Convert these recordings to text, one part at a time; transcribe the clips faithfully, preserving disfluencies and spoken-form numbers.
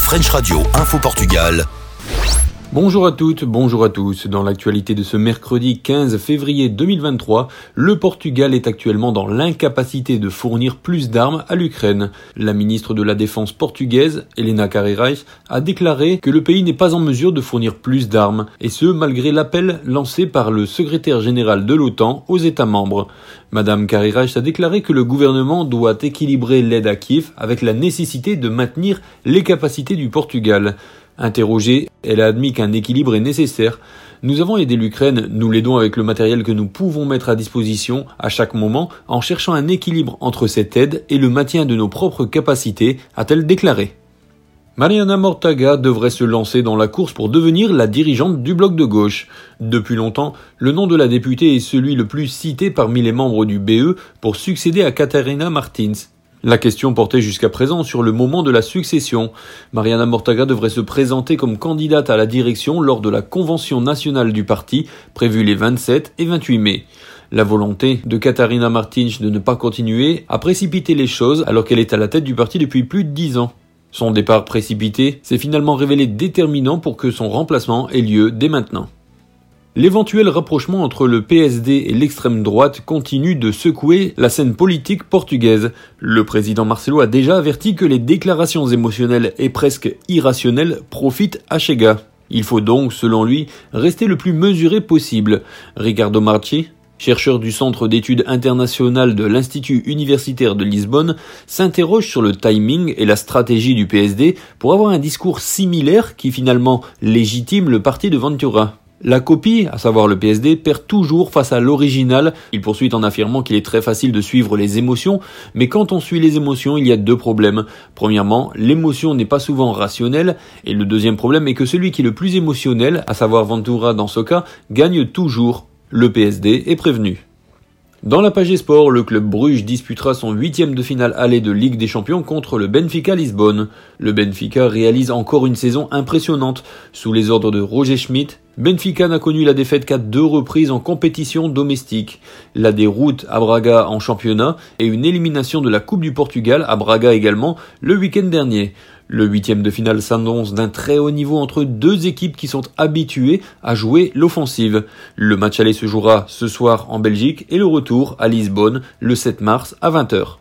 French Radio Info Portugal. Bonjour à toutes, bonjour à tous. Dans l'actualité de ce mercredi quinze février deux mille vingt-trois, le Portugal est actuellement dans l'incapacité de fournir plus d'armes à l'Ukraine. La ministre de la Défense portugaise, Helena Carreiras, a déclaré que le pays n'est pas en mesure de fournir plus d'armes, et ce malgré l'appel lancé par le secrétaire général de l'OTAN aux États membres. Madame Carreiras a déclaré que le gouvernement doit équilibrer l'aide à Kiev avec la nécessité de maintenir les capacités du Portugal. Interrogée, elle a admis qu'un équilibre est nécessaire. Nous avons aidé l'Ukraine, nous l'aidons avec le matériel que nous pouvons mettre à disposition à chaque moment en cherchant un équilibre entre cette aide et le maintien de nos propres capacités, a-t-elle déclaré. Mariana Mortágua devrait se lancer dans la course pour devenir la dirigeante du bloc de gauche. Depuis longtemps, le nom de la députée est celui le plus cité parmi les membres du B E pour succéder à Catarina Martins. La question portait jusqu'à présent sur le moment de la succession. Mariana Mortágua devrait se présenter comme candidate à la direction lors de la convention nationale du parti, prévue les vingt-sept et vingt-huit mai. La volonté de Catarina Martins de ne pas continuer a précipité les choses alors qu'elle est à la tête du parti depuis plus de dix ans. Son départ précipité s'est finalement révélé déterminant pour que son remplacement ait lieu dès maintenant. L'éventuel rapprochement entre le P S D et l'extrême droite continue de secouer la scène politique portugaise. Le président Marcelo a déjà averti que les déclarations émotionnelles et presque irrationnelles profitent à Chega. Il faut donc, selon lui, rester le plus mesuré possible. Ricardo Marchi, chercheur du Centre d'études internationales de l'Institut universitaire de Lisbonne, s'interroge sur le timing et la stratégie du P S D pour avoir un discours similaire qui finalement légitime le parti de Ventura. La copie, à savoir le P S D, perd toujours face à l'original. Il poursuit en affirmant qu'il est très facile de suivre les émotions, mais quand on suit les émotions, il y a deux problèmes. Premièrement, l'émotion n'est pas souvent rationnelle, et le deuxième problème est que celui qui est le plus émotionnel, à savoir Ventura dans ce cas, gagne toujours. Le P S D est prévenu. Dans la page sport, le club Bruges disputera son huitième de finale aller de Ligue des Champions contre le Benfica Lisbonne. Le Benfica réalise encore une saison impressionnante. Sous les ordres de Roger Schmidt, Benfica n'a connu la défaite qu'à deux reprises en compétition domestique. La déroute à Braga en championnat et une élimination de la Coupe du Portugal à Braga également le week-end dernier. Le huitième de finale s'annonce d'un très haut niveau entre deux équipes qui sont habituées à jouer l'offensive. Le match aller se jouera ce soir en Belgique et le retour à Lisbonne le sept mars à vingt heures.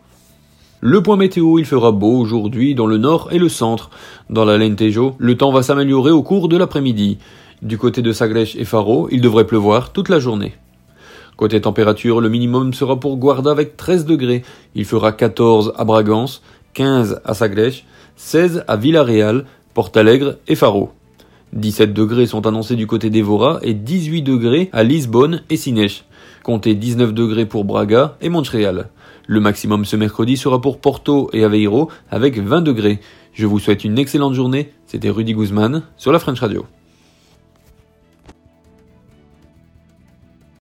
Le point météo, il fera beau aujourd'hui dans le nord et le centre. Dans l'Alentejo, le temps va s'améliorer au cours de l'après-midi. Du côté de Sagres et Faro, il devrait pleuvoir toute la journée. Côté température, le minimum sera pour Guarda avec treize degrés. Il fera quatorze à Bragance, quinze à Sagres, seize à Villarreal, Portalegre et Faro. dix-sept degrés sont annoncés du côté d'Evora et dix-huit degrés à Lisbonne et Sines. Comptez dix-neuf degrés pour Braga et Montréal. Le maximum ce mercredi sera pour Porto et Aveiro avec vingt degrés. Je vous souhaite une excellente journée. C'était Rudy Guzman sur la French Radio.